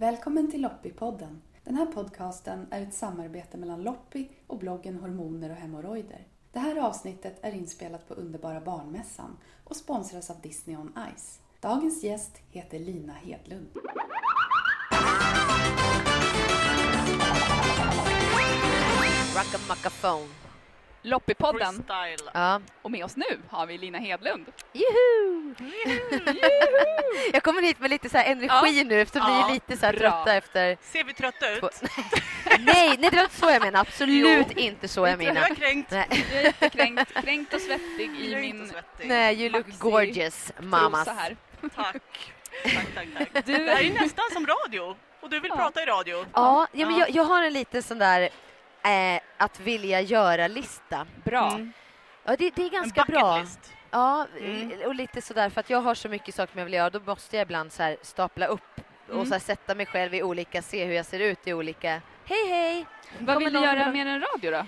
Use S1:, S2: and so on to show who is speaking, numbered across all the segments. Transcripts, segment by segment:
S1: Välkommen till Loppi-podden. Den här podcasten är ett samarbete mellan Loppi och bloggen Hormoner och hemorrojder. Det här avsnittet är inspelat på Underbara barnmässan och sponsras av Disney on Ice. Dagens gäst heter Lina Hedlund.
S2: Rockamacafone.
S3: Loppi-podden.
S2: Ja.
S3: Och med oss nu har vi Lina Hedlund.
S2: Juhu! Jag kommer hit med lite så här energi nu eftersom ni är lite så här trötta efter...
S4: Ser vi trötta ut?
S2: Nej, det var inte så jag menar. Absolut inte så jag menar.
S4: Jag är kränkt.
S3: Jag är jättekränkt och svettig i min
S2: Nej, you look gorgeous, mamas.
S3: här.
S4: Tack. Det här är nästan som radio. Och du vill prata i radio.
S2: Ja, men jag har en liten sån där att vilja göra-lista.
S3: Bra.
S2: Ja, det är ganska bra.
S4: List.
S2: Ja, och lite sådär för att jag har så mycket saker jag vill göra. Då måste jag ibland så här stapla upp och så här sätta mig själv i olika, se hur jag ser ut i olika. Hej!
S3: Vad vill du göra mer än radio då?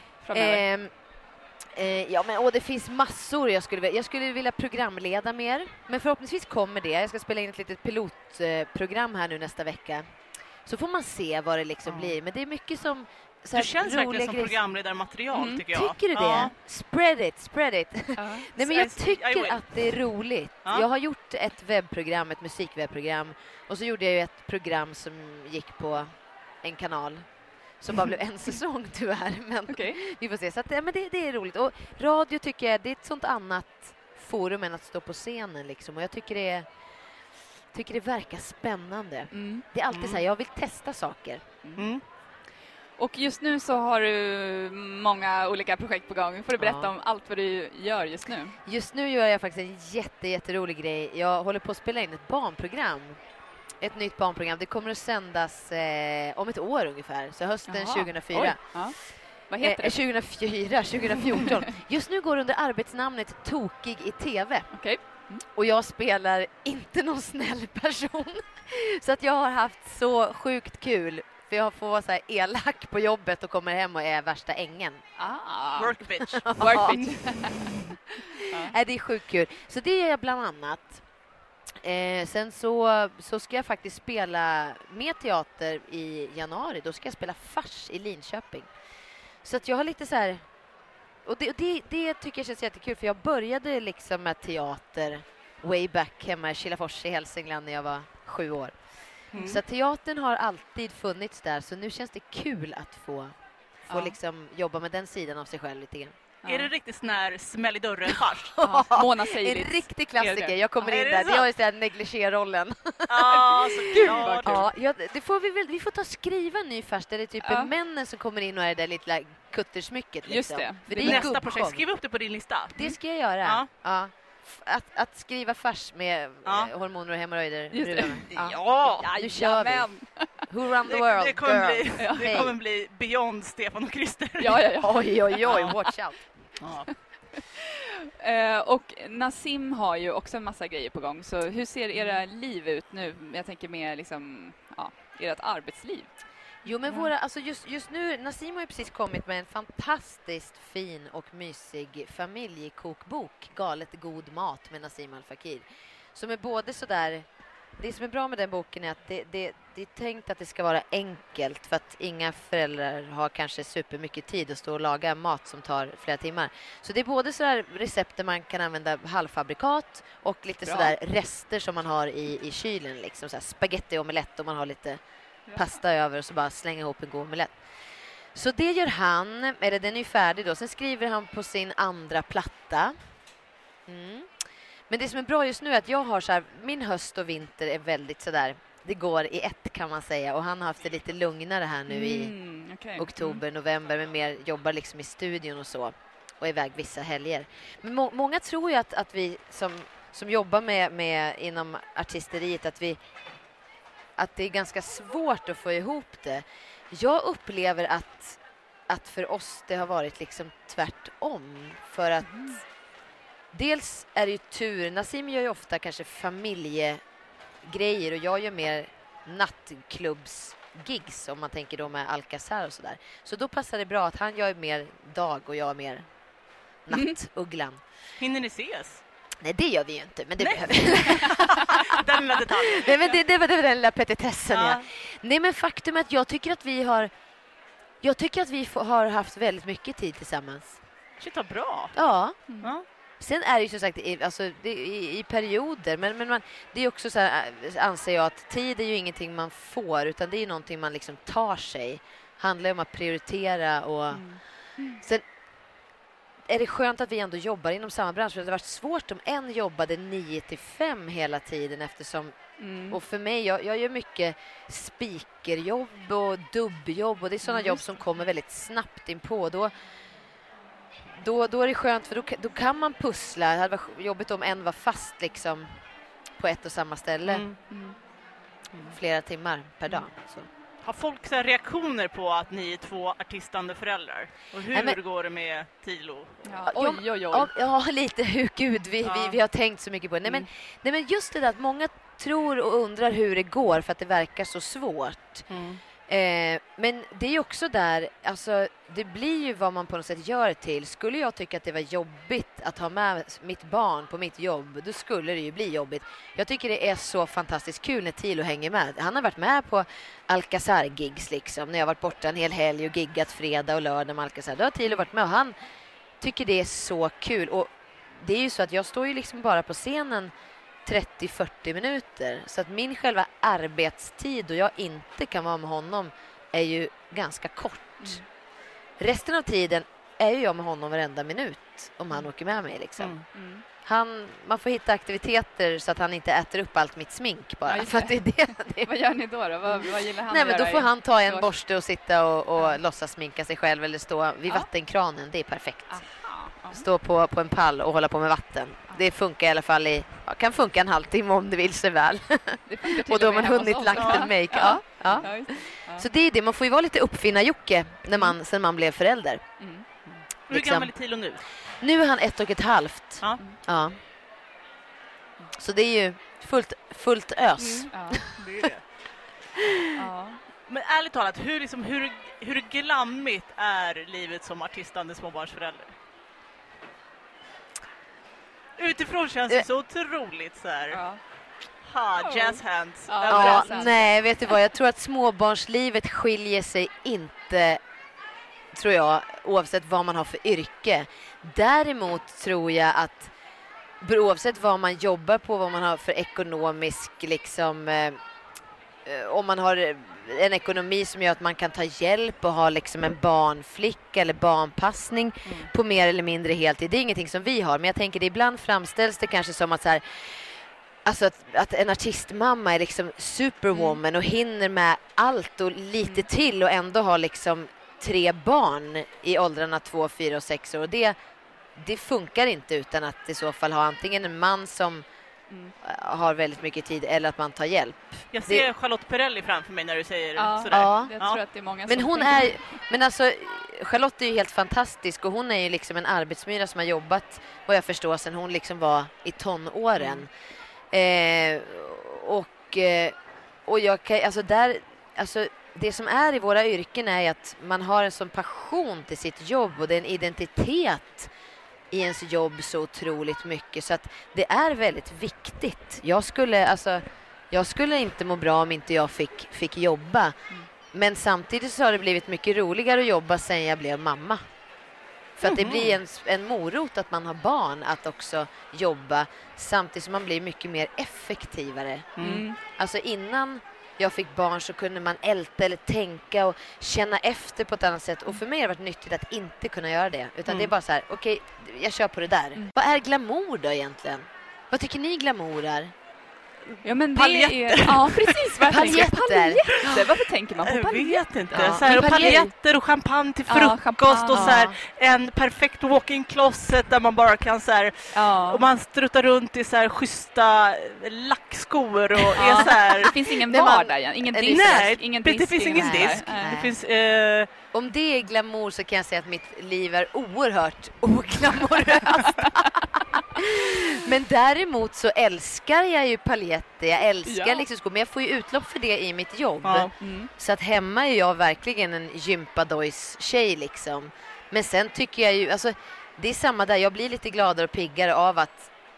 S2: Ja, men det finns massor jag skulle vilja programleda mer. Men förhoppningsvis kommer det. Jag ska spela in ett litet pilotprogram här nu nästa vecka. Så får man se vad det liksom blir. Men det är mycket som
S4: du känns verkligen som programledarmaterial tycker jag.
S2: Tycker du det? Spread it. Nej, men jag tycker att det är roligt. Jag har gjort ett webbprogram, ett musikwebbprogram. Och så gjorde jag ju ett program som gick på en kanal. Som bara blev en säsong tyvärr. Men vi får se. Så att, men det är roligt. Och radio tycker jag, det är ett sånt annat forum än att stå på scenen liksom. Och jag tycker det verkar spännande. Det är alltid så här, jag vill testa saker.
S3: Och just nu så har du många olika projekt på gång. Får du berätta om allt vad du gör just nu?
S2: Just nu gör jag faktiskt en jätterolig grej. Jag håller på att spela in ett barnprogram. Ett nytt barnprogram. Det kommer att sändas om ett år ungefär. Så hösten 2004.
S3: Vad heter det?
S2: 2014. Just nu går under arbetsnamnet Tokig i TV.
S3: Okej.
S2: Och jag spelar inte någon snäll person. Så att jag har haft så sjukt kul. För jag får vara så här elak på jobbet och kommer hem och är värsta ängen.
S4: Work bitch.
S2: Det är sjukt kul. Så det gör jag bland annat. Sen så ska jag faktiskt spela med teater i januari. Då ska jag spela Fars i Linköping. Så att jag har lite så här... Och det tycker jag känns jättekul. För jag började liksom med teater way back hemma i Kilafors i Hälsingland när jag var 7 år. Så teatern har alltid funnits där. Så nu känns det kul att få liksom jobba med den sidan av sig själv lite grann.
S4: Är det riktigt sån här smäll i dörren fars?
S3: Mona Seilitz.
S2: En riktig klassiker. Jag kommer in där. Det har ju såhär negligé-rollen. Vi får ta och skriva en ny fars där det typ är männen som kommer in och är det där lite kuttersmycket. Liksom.
S3: Just det.
S2: För det är
S4: nästa projekt. Skriv upp det på din lista.
S2: Det ska jag göra. Ja. Att skriva fars med hormoner och hemorrojder.
S3: Just det.
S2: Nu kör vi. Who run the world,
S4: det kommer bli beyond Stefan och Christer.
S2: Oj, watch out.
S3: Och Nassim har ju också en massa grejer på gång. Så hur ser era liv ut nu? Jag tänker med liksom, ert arbetsliv.
S2: Jo, men just nu, Nassim har ju precis kommit med en fantastiskt fin och mysig familjekokbok, Galet god mat med Nassim Al Fakir. Som är både sådär, det som är bra med den boken är att det är tänkt att det ska vara enkelt för att inga föräldrar har kanske supermycket tid att stå och laga mat som tar flera timmar. Så det är både sådär recept där man kan använda halvfabrikat och lite sådär rester som man har i kylen, liksom såhär spaghetti och omelett om man har lite pasta över och så bara slänga ihop en god omelett. Så det gör han, eller den är ju färdig då. Sen skriver han på sin andra platta. Men det som är bra just nu är att jag har så här, min höst och vinter är väldigt sådär, det går i ett kan man säga. Och han har haft det lite lugnare här nu i oktober, november, men mer jobbar liksom i studion och så. Och iväg vissa helger. Men många tror ju att vi som jobbar med inom artisteriet, att det är ganska svårt att få ihop det. Jag upplever att för oss det har varit liksom tvärtom. För att dels är det ju tur. Nassim gör ju ofta kanske familjegrejer och jag gör mer nattklubbsgigs om man tänker då med Alcazar och sådär. Så då passar det bra att han gör mer dag och jag mer nattugglan.
S4: Hinner ni ses?
S2: Nej, det gör vi ju inte, men det behöver
S4: Den lilla detaljen.
S2: Nej, men det var den lilla petitessen. Ja. Nej, men faktum är att jag tycker att vi har haft väldigt mycket tid tillsammans.
S4: Shit, vad bra.
S2: Ja.
S4: Ja.
S2: Sen är det ju som sagt i perioder, men det är också så här, anser jag att tid är ju ingenting man får, utan det är ju någonting man liksom tar sig. Handlar om att prioritera och sen är det skönt att vi ändå jobbar inom samma bransch. För det har varit svårt om en jobbade 9-5 hela tiden eftersom och för mig, jag gör mycket speakerjobb och dubbjobb och det är sådana jobb som kommer väldigt snabbt in på. Då är det skönt för då kan man pussla. Det hade varit jobbigt om en var fast liksom på ett och samma ställe flera timmar per dag. Så.
S4: Har folk så här reaktioner på att ni är 2 artistande föräldrar? Och hur går det med Tilo?
S3: Ja, oj.
S2: Ja, lite. Gud, vi har tänkt så mycket på det. Nej, men just det där att många tror och undrar hur det går för att det verkar så svårt. Men det är ju också där, alltså det blir ju vad man på något sätt gör till. Skulle jag tycka att det var jobbigt att ha med mitt barn på mitt jobb, då skulle det ju bli jobbigt. Jag tycker det är så fantastiskt kul när Tilo hänger med. Han har varit med på Alcazar-gigs liksom, när jag har varit borta en hel helg och giggat fredag och lördag med Alcazar. Då har Tilo varit med och han tycker det är så kul. Och det är ju så att jag står ju liksom bara på scenen 30-40 minuter. Så att min själva arbetstid och jag inte kan vara med honom är ju ganska kort. Resten av tiden är ju jag med honom varenda minut om han åker med mig liksom. Man får hitta aktiviteter så att han inte äter upp allt mitt smink bara. För att det är det.
S3: Vad gör ni då? Vad gillar han?
S2: Nej, men då får han ta en borste och sitta och låtsas sminka sig själv eller stå vid vattenkranen. Det är perfekt. Stå på en pall och hålla på med vatten. Det funkar i alla fall kan funka en halvtimme om det vill sig väl. Och då har man hunnit lagt en make. Ja. Så det är det, man får ju vara lite uppfinna-Jocke sen man blev förälder.
S4: Hur gammal är Tilo nu?
S2: Nu är han 1,5. Ja. Så det är ju fullt ös.
S4: Det är det. Men ärligt talat, hur glammigt är livet som artistande småbarnsförälder? Utifrån känns det så otroligt så här. Jazz hands.
S2: Nej, vet du vad? Jag tror att småbarnslivet skiljer sig inte, tror jag, oavsett vad man har för yrke. Däremot tror jag att oavsett vad man jobbar på, vad man har för ekonomisk liksom, om man har en ekonomi som gör att man kan ta hjälp och ha liksom en barnflicka eller barnpassning på mer eller mindre heltid. Det är ingenting som vi har, men jag tänker det ibland framställs det kanske som att så här, alltså att en artistmamma är liksom superwoman och hinner med allt och lite till och ändå har liksom 3 barn i åldrarna 2, 4 och 6 år. Och det funkar inte utan att i så fall ha antingen en man som har väldigt mycket tid eller att man tar hjälp.
S4: Jag ser Charlotte Perrelli framför mig när du säger sådär.
S3: Ja, jag tror att det är många som
S2: men alltså Charlotte är ju helt fantastisk och hon är ju liksom en arbetsmyra som har jobbat, vad jag förstår, sedan hon liksom var i tonåren. Och jag kan, alltså det som är i våra yrken är att man har en sån passion till sitt jobb och det är en identitet i ens jobb så otroligt mycket så att det är väldigt viktigt. Jag skulle inte må bra om inte jag fick jobba. Men samtidigt så har det blivit mycket roligare att jobba sen jag blev mamma. För att det blir en morot att man har barn att också jobba samtidigt som man blir mycket mer effektivare. Alltså innan jag fick barn så kunde man älta eller tänka och känna efter på ett annat sätt. Och för mig har det varit nyttigt att inte kunna göra det. Utan det är bara så här, okej, jag kör på det där. Vad är glamour då egentligen? Vad tycker ni glamour är?
S3: Ja, men det är... Ja, precis. Paljetter. Varför tänker man på paljetter?
S4: Jag vet inte. Så här, och paljetter och champagne till frukost och så här, en perfekt walk-in closet där man bara kan så här, och man struttar runt i så här schyssta lackskor och är så här.
S3: Det finns ingen vardag igen. Ingen disk.
S4: Nej, det finns ingen disk. Det finns...
S2: Om det är glamour så kan jag säga att mitt liv är oerhört oglamoröst. Men däremot så älskar jag ju paljetter. Jag älskar liksom skor, men jag får ju utlopp för det i mitt jobb. Så att hemma är jag verkligen en gympadojs-tjej liksom. Men sen tycker jag ju, alltså det är samma där. Jag blir lite gladare och piggare av att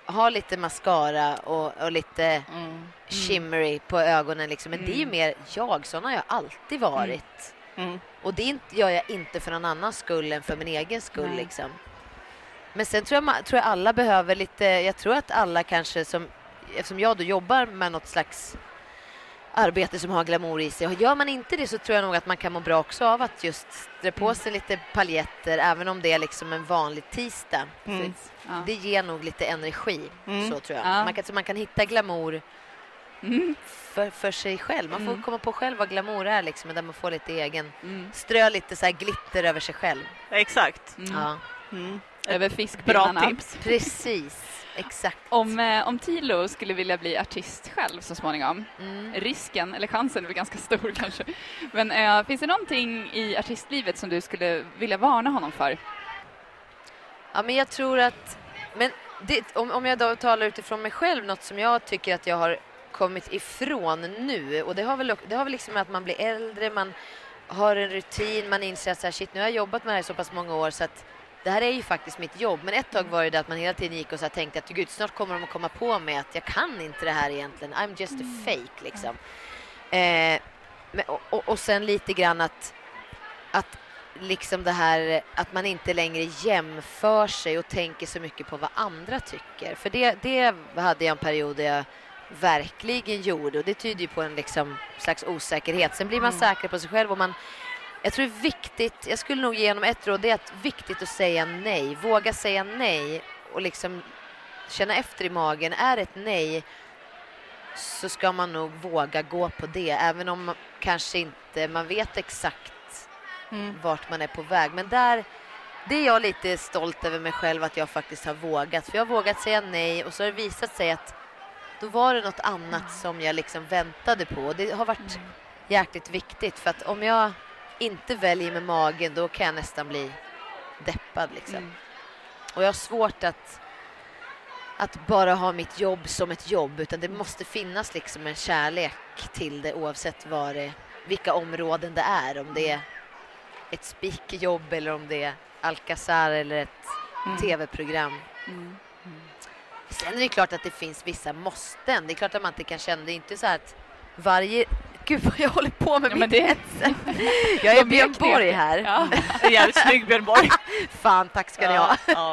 S2: ha lite mascara och lite shimmery på ögonen liksom. Men det är ju mer jag, sån har jag alltid varit. Och det gör jag inte för någon annans skull än för min egen skull liksom. Men sen tror jag alla behöver lite, jag tror att alla kanske eftersom jag då jobbar med något slags arbete som har glamour i sig. Och gör man inte det så tror jag nog att man kan må bra också av att just strö på sig lite paljetter, även om det är liksom en vanlig tisdag. Det ger nog lite energi, så tror jag. Man kan hitta glamour för sig själv. Man får komma på själv vad glamour är liksom, där man får lite egen strö lite så här glitter över sig själv.
S4: Exakt.
S3: Över fiskpinnarna.
S4: Bra tips.
S2: Precis, exakt.
S3: Om Tilo skulle vilja bli artist själv så småningom, risken, eller chansen är väl ganska stor kanske. Men finns det någonting i artistlivet som du skulle vilja varna honom för?
S2: Ja, men jag tror att... Men om jag då talar utifrån mig själv, något som jag tycker att jag har kommit ifrån nu, och det har väl liksom att man blir äldre, man har en rutin, man inser att så här, shit, nu har jag jobbat med det här så pass många år så att det här är ju faktiskt mitt jobb. Men ett tag var det att man hela tiden gick och så här tänkte att gud, snart kommer de att komma på mig att jag kan inte det här egentligen. I'm just a fake liksom. Och sen lite grann att liksom det här att man inte längre jämför sig och tänker så mycket på vad andra tycker. För det hade jag en period där jag verkligen gjorde, och det tyder ju på en liksom slags osäkerhet. Sen blir man säker på sig själv, och jag tror det är viktigt, jag skulle nog ge honom ett råd, det är att viktigt att säga nej. Våga säga nej och liksom känna efter i magen. Är ett nej så ska man nog våga gå på det. Även om man kanske inte man vet exakt vart man är på väg. Men det är jag lite stolt över mig själv att jag faktiskt har vågat. För jag har vågat säga nej, och så har det visat sig att då var det något annat som jag liksom väntade på. Och det har varit jäkligt viktigt, för att om jag inte väljer med magen, då kan jag nästan bli deppad liksom. Och jag har svårt att bara ha mitt jobb som ett jobb, utan det måste finnas liksom en kärlek till det, oavsett vilka områden det är, om det är ett speakerjobb eller om det är Alcazar eller ett tv-program. Sen är det klart att det finns vissa måsten. Det är klart att man inte kan känna, det är inte så här att gud vad jag håller på med mitt hetsen. Jag är Björn Borg här.
S4: Ja. Jävligt snygg Björn Borg.
S2: Fan, tack ska ni ha.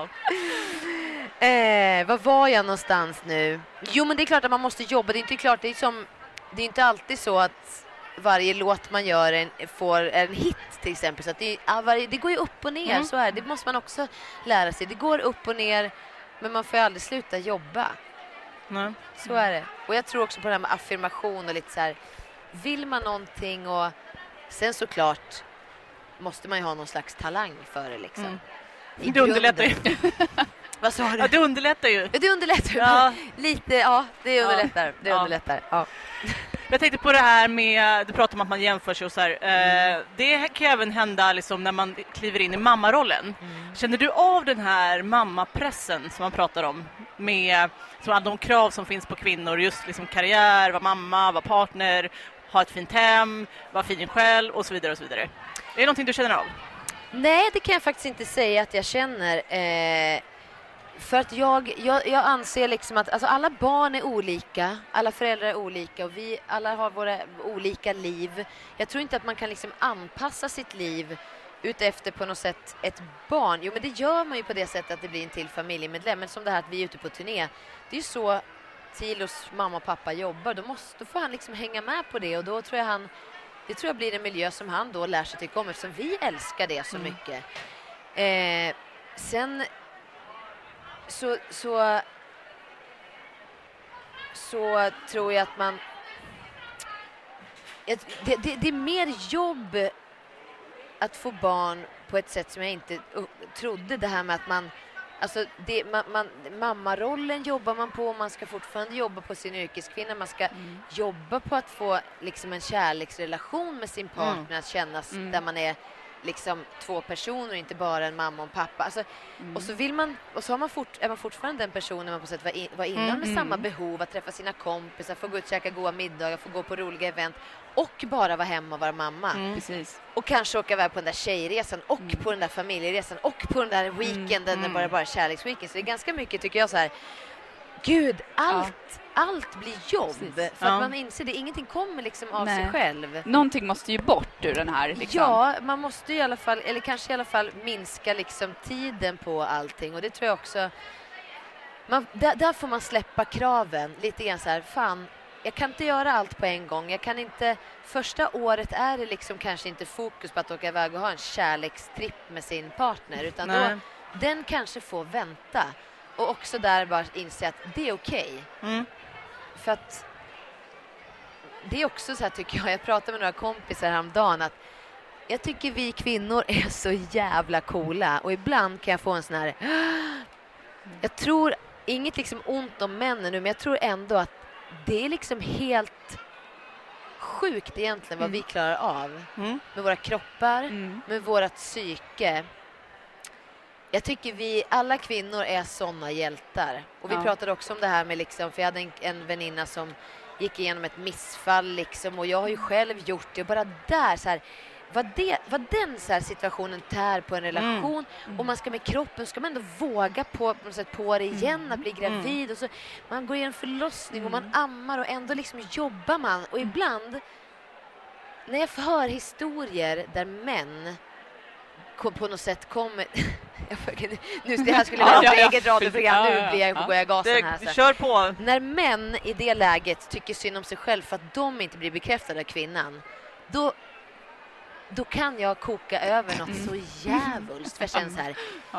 S2: Var var jag någonstans nu? Jo, men det är klart att man måste jobba. Det är inte klart, det är inte alltid så att varje låt man gör får en hit till exempel. Så att det går ju upp och ner, så är det. Det måste man också lära sig. Det går upp och ner, men man får ju aldrig sluta jobba. Så är det. Och jag tror också på det här med affirmation och lite så här, vill man någonting, och sen såklart måste man ju ha någon slags talang för det liksom.
S4: Det underlättar ju.
S2: Vad sa du?
S4: Ja, det underlättar ju.
S2: Det underlättar.
S4: Ja.
S2: Lite, det underlättar. Det underlättar. Ja.
S4: Jag tänkte på det här med, du pratar om att man jämför sig och så här. Det kan även hända liksom när man kliver in i mammarollen. Känner du av den här mammapressen som man pratar om, med alla de krav som finns på kvinnor, just liksom karriär, vara mamma, vara partner, ha ett fint hem, vara fin själv och så vidare och så vidare. Är det någonting du känner av?
S2: Nej, det kan jag faktiskt inte säga att jag känner. För att jag anser liksom att alltså alla barn är olika, alla föräldrar är olika, och vi alla har våra olika liv. Jag tror inte att man kan liksom anpassa sitt liv utefter på något sätt ett barn. Jo, men det gör man ju på det sättet att det blir en till familjemedlem. Men som det här att vi är ute på turné, det är ju så Tilos mamma och pappa jobbar. Då får han liksom hänga med på det, och då tror jag det tror jag blir en miljö som han då lär sig tycka om, eftersom vi älskar det så mycket. Sen så tror jag att man det är mer jobb att få barn på ett sätt som jag inte trodde. Det här med att mammarollen jobbar man på, man ska fortfarande jobba på sin yrkeskvinna, man ska jobba på att få liksom en kärleksrelation med sin partner, att kännas där man är liksom två personer, inte bara en mamma och en pappa. Alltså, och så vill man, och så är man fortfarande den personen man på sätt var innan, med samma behov att träffa sina kompisar, få gå ut och käka goda middagar, få gå på roliga event och bara vara hemma och vara mamma.
S3: Precis.
S2: Och kanske åka iväg på den där tjejresan och på den där familjeresan och på den där weekenden när bara kärleksweekend. Så det är ganska mycket, tycker jag, så här gud, allt blir jobb. Precis. För att man inser det, ingenting kommer liksom av sig själv.
S3: Någonting måste ju bort ur den här liksom.
S2: Ja, man måste i alla fall, eller kanske i alla fall minska liksom tiden på allting. Och det tror jag också, där får man släppa kraven lite grann så här, fan, jag kan inte göra allt på en gång. Jag kan inte, första året är det liksom kanske inte fokus på att åka iväg och ha en kärlekstripp med sin partner. Utan då, den kanske får vänta. Och också där bara inse att det är okej. För att det är också så här, tycker jag pratade med några kompisar häromdagen, att jag tycker vi kvinnor är så jävla coola. Och ibland kan jag få en sån här, jag tror inget liksom ont om männen nu, men jag tror ändå att det är liksom helt sjukt egentligen vad vi klarar av med våra kroppar, med vårat psyke. Jag tycker vi, alla kvinnor är såna hjältar. Och vi pratade också om det här med liksom, för jag hade en väninna som gick igenom ett missfall liksom, och jag har ju själv gjort det. Och bara där så här, vad den så här situationen tär på en relation, och man ska med kroppen, ska man ändå våga på något sätt på det igen, att bli gravid, och så man går igenom förlossning och man ammar och ändå liksom jobbar man. Och ibland när jag hör historier där män på något sätt kommer nu det här skulle vara ett eget radioprogram, nu blir jag på går jag gasen här så.
S4: Kör på.
S2: När män i det läget tycker synd om sig själv för att de inte blir bekräftade av kvinnan, då kan jag koka över något så jävulst. För jag känner så här,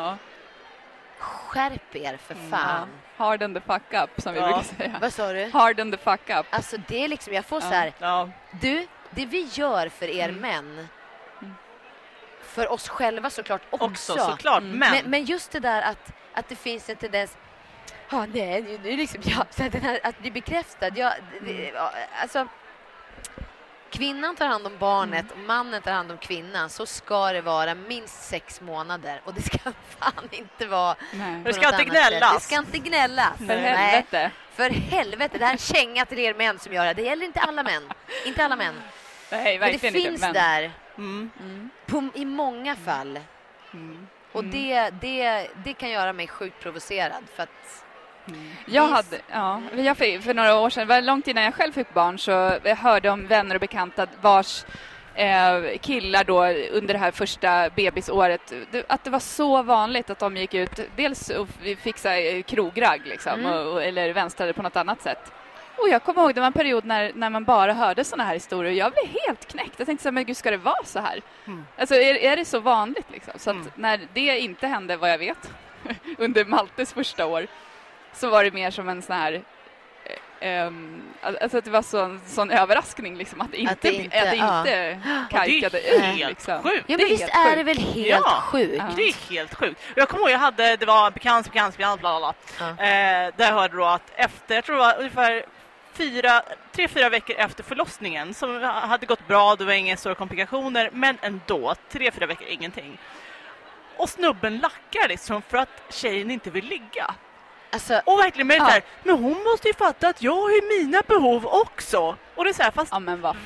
S2: skärp er för fan.
S3: Harden the fuck up, som vi brukar säga.
S2: Vad sa du?
S3: Harden the fuck up.
S2: Alltså det är liksom, jag får så här, du, det vi gör för er män, för oss själva såklart också
S4: såklart,
S2: men just det där att det finns en tendens, nej, nu liksom så den här, att bli bekräftad, alltså kvinnan tar hand om barnet och mannen tar hand om kvinnan, så ska det vara minst 6 månader, och det ska fan inte vara
S4: det ska inte gnällas.
S2: Det ska inte gnällas.
S3: För helvete.
S2: Nej, för helvete, det här är en känga till er män som gör det. Det gäller inte alla män. Inte alla män.
S3: Nej,
S2: men det finns
S3: inte,
S2: där i många fall. Och det kan göra mig sjukt provocerad, för att
S3: jag för några år sedan, var långt innan jag själv fick barn, så jag hörde om vänner och bekanta vars killar då under det här första bebisåret, att det var så vanligt att de gick ut dels och fixade krogragg liksom, eller vänstrade på något annat sätt. Och jag kommer ihåg, det var en period när man bara hörde såna här historier. Jag blev helt knäckt. Jag tänkte så här, men gud, ska det vara så här? Alltså är det så vanligt liksom? Så att när det inte hände, vad jag vet, under Maltes första år, så var det mer som en sån här alltså att det var sån överraskning liksom, att det inte kajkade.
S4: Det är helt sjukt.
S2: Ja, men visst är det väl helt sjukt.
S4: Det är helt sjukt. Jag kommer ihåg, det var en bekant bla bla bla. Där jag hörde då att efter, jag tror det var ungefär 3-4 veckor efter förlossningen, som hade gått bra, det var inga stora komplikationer, men ändå 3-4 veckor ingenting. Och snubben lackar liksom för att tjejen inte vill ligga.
S2: Alltså,
S4: och verkligen med det här, men hon måste ju fatta att jag har mina behov också. Och det är så här, fast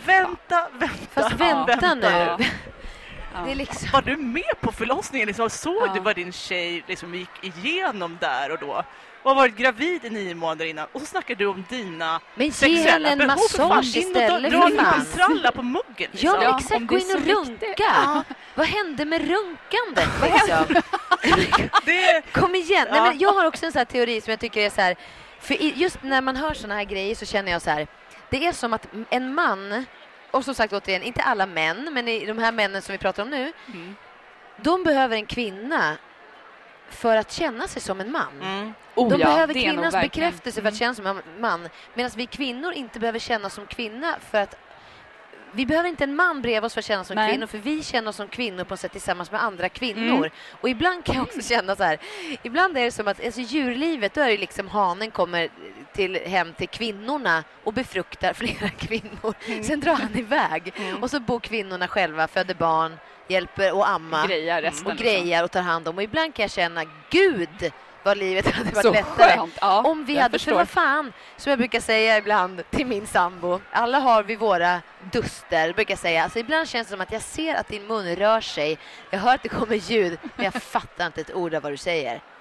S4: vänta nu.
S2: Det är liksom...
S4: Var du med på förlossningen? Liksom, såg du vad din tjej liksom gick igenom där och då? Och varit gravid i 9 månader innan. Och så snackar du om dina sexuella behov.
S2: Men ge henne en massage istället.
S4: Dra en tralla på muggen.
S2: Liksom. Ja, exakt. Gå in och runka. Vad hände med runkandet? Liksom? Kom igen. Nej, men jag har också en sån här teori som jag tycker är så här. För just när man hör såna här grejer så känner jag så här. Det är som att en man, och som sagt återigen, inte alla män, men i de här männen som vi pratar om nu, de behöver en kvinna för att känna sig som en man. De behöver kvinnans bekräftelse för att känna som en man. Medan vi kvinnor inte behöver känna som kvinna för att vi behöver inte en man bredvid oss för att känna som kvinnor, för vi känner oss som kvinnor på ett sätt tillsammans med andra kvinnor. Och ibland kan jag också känna så här, ibland är det som att alltså, djurlivet, då är det liksom hanen kommer hem till kvinnorna och befruktar flera kvinnor. Sen drar han iväg. Och så bor kvinnorna själva, föder barn, hjälper och amma och grejar och tar hand om. Och ibland kan jag känna, gud vad livet hade varit så lättare skönt. Om vi hade, för vad fan, som jag brukar säga ibland till min sambo, alla har vi våra duster, brukar jag säga. Alltså ibland känns det som att jag ser att din mun rör sig, jag hör att det kommer ljud, men jag fattar inte ett ord av vad du säger.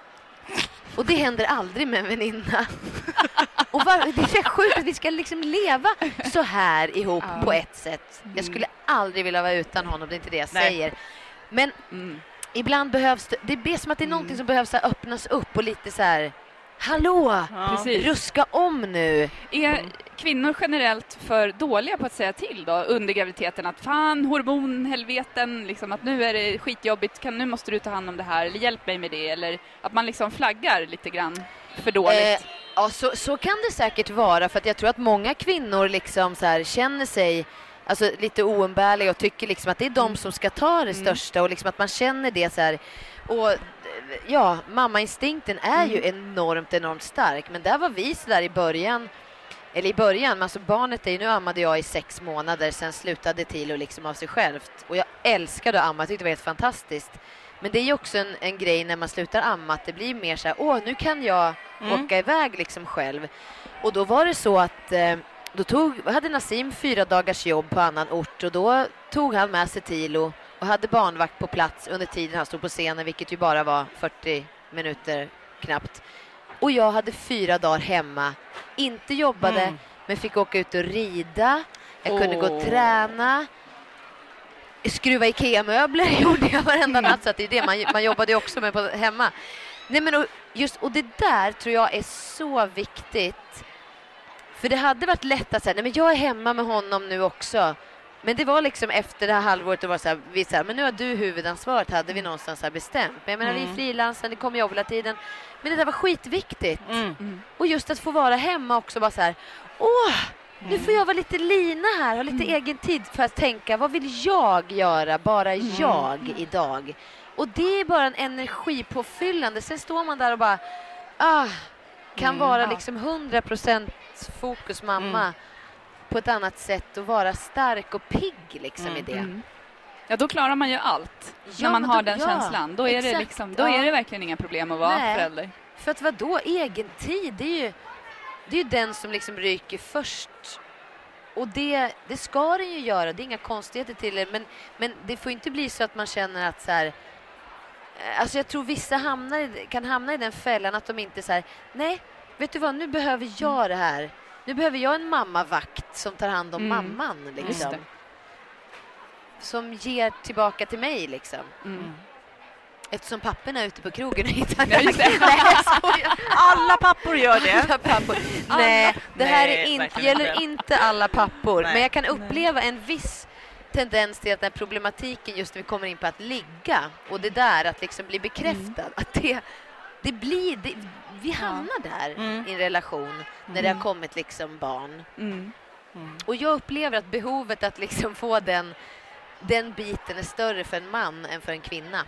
S2: Och det händer aldrig med en väninna. Och det är så sjukt att vi ska liksom leva så här ihop på ett sätt. Jag skulle aldrig vilja vara utan honom, det är inte det jag säger. Men ibland behövs det är som att det är någonting som behövs så här öppnas upp och lite så här, hallå, ruska om nu.
S3: Är kvinnor generellt för dåliga på att säga till då under graviditeten att fan, hormonhelveten, liksom att nu är det skitjobbigt, nu måste du ta hand om det här eller hjälp mig med det, eller att man liksom flaggar lite grann för dåligt?
S2: Ja, så kan det säkert vara, för att jag tror att många kvinnor liksom så här känner sig alltså lite oumbärliga och tycker liksom att det är de som ska ta det största och liksom att man känner det så här. Och ja, mammainstinkten är ju enormt stark, men där var vi så där i början, men alltså barnet är ju, nu ammade jag i 6 månader, sen slutade Tilo liksom av sig självt, och jag älskade att amma, jag tyckte det var helt fantastiskt. Men det är ju också en grej när man slutar amma, att det blir mer så här, nu kan jag åka iväg liksom själv. Och då var det så att då hade Nassim 4 dagars jobb på annan ort, och då tog han med sig Tilo och hade barnvakt på plats under tiden han stod på scenen, vilket ju bara var 40 minuter knappt. Och jag hade 4 dagar hemma, inte jobbade, men fick åka ut och rida. Jag kunde gå och träna. Skruva IKEA-möbler gjorde jag varenda natt, så att det är det man jobbade också med hemma. Nej, men och det där tror jag är så viktigt. För det hade varit lätt att säga, nej men jag är hemma med honom nu också. Men det var liksom efter det här halvåret, det var så här, men nu har du huvudansvaret, hade vi någonstans här bestämt. Men jag menar, vi är frilansare, det kommer jobb hela tiden. Men det där var skitviktigt. Och just att få vara hemma också, bara så här, nu får jag vara lite lina här, ha lite egen tid för att tänka, vad vill jag göra, bara jag idag. Och det är bara en energipåfyllande. Sen står man där och bara kan vara liksom 100% fokus mamma på ett annat sätt och vara stark och pigg liksom i det.
S3: Ja, då klarar man ju allt när man har den känslan. Då är det liksom, då är det verkligen inga problem att vara förälder.
S2: För att vadå, egen tid, det är ju den som liksom ryker först. Och det ska den ju göra, det är inga konstigheter till det. Men det får inte bli så att man känner att så här, alltså jag tror vissa kan hamna i den fällan att de inte så här, nej, vet du vad, nu behöver jag det här. Nu behöver jag en mammavakt som tar hand om mamman liksom. Som ger tillbaka till mig liksom. Eftersom papporna är ute på krogen och hittar
S4: alla pappor gör det.
S2: Alla pappor. Nej, det här gäller inte alla pappor. Nej. Men jag kan uppleva en viss tendens till att den problematiken just när vi kommer in på att ligga och det där att liksom bli bekräftad, att vi hamnar där i en relation när det har kommit liksom barn. Och jag upplever att behovet att liksom få den biten är större för en man än för en kvinna.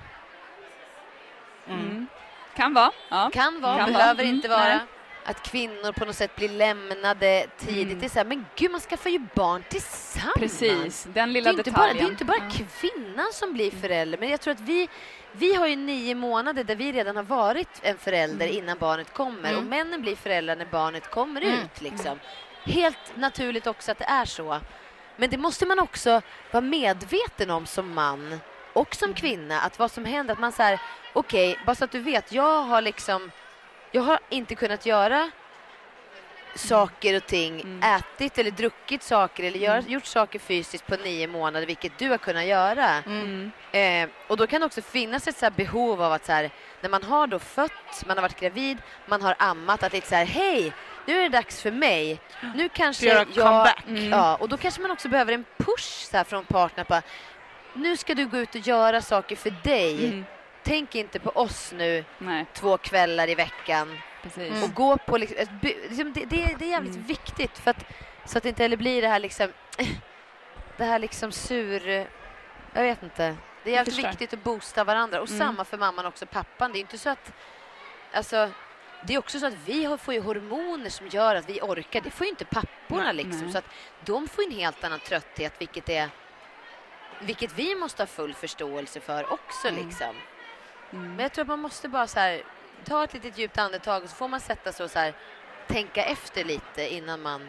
S3: Kan vara. Ja.
S2: Kan behöver inte vara. Nej. Att kvinnor på något sätt blir lämnade tidigt. Det är så här, men gud, man skaffar ju barn tillsammans.
S3: Precis, den lilla detaljen.
S2: Det är inte bara kvinnan som blir förälder. Men jag tror att vi har ju 9 månader där vi redan har varit en förälder innan barnet kommer. Och männen blir föräldrar när barnet kommer ut liksom. Helt naturligt också att det är så. Men det måste man också vara medveten om som man och som kvinna. Att vad som händer, att man säger okej, bara så att du vet, jag har inte kunnat göra saker och ting, ätit eller druckit saker eller gjort saker fysiskt på 9 månader, vilket du har kunnat göra. Och då kan det också finnas ett så här behov av att så här, när man har då fött, man har varit gravid, man har ammat, att lite så här, hej, nu är det dags för mig. Nu kanske och då kanske man också behöver en push så här från partner på, nu ska du gå ut och göra saker för dig. Tänk inte på oss nu 2 kvällar i veckan. Precis. Och gå på liksom, det är jävligt viktigt för att, så att det inte heller blir det här liksom jag vet inte. Det är jävligt viktigt att boosta varandra och samma för mamman också, pappan. Det är inte så att alltså, det är också så att vi får ju hormoner som gör att vi orkar. Det får ju inte papporna liksom. Så att de får en helt annan trötthet, vilket vi måste ha full förståelse för också liksom. Men jag tror att man måste bara så här, ta ett litet djupt andetag och så får man sätta sig och så här, tänka efter lite innan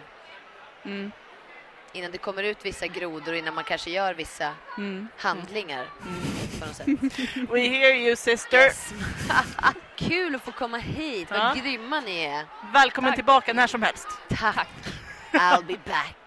S2: det kommer ut vissa grodor, innan man kanske gör vissa handlingar. på något sätt.
S4: We hear you, sister.
S2: Yes. Kul att få komma hit. Vad grymma ni är.
S4: Välkommen tillbaka när som helst.
S2: Tack. I'll be back.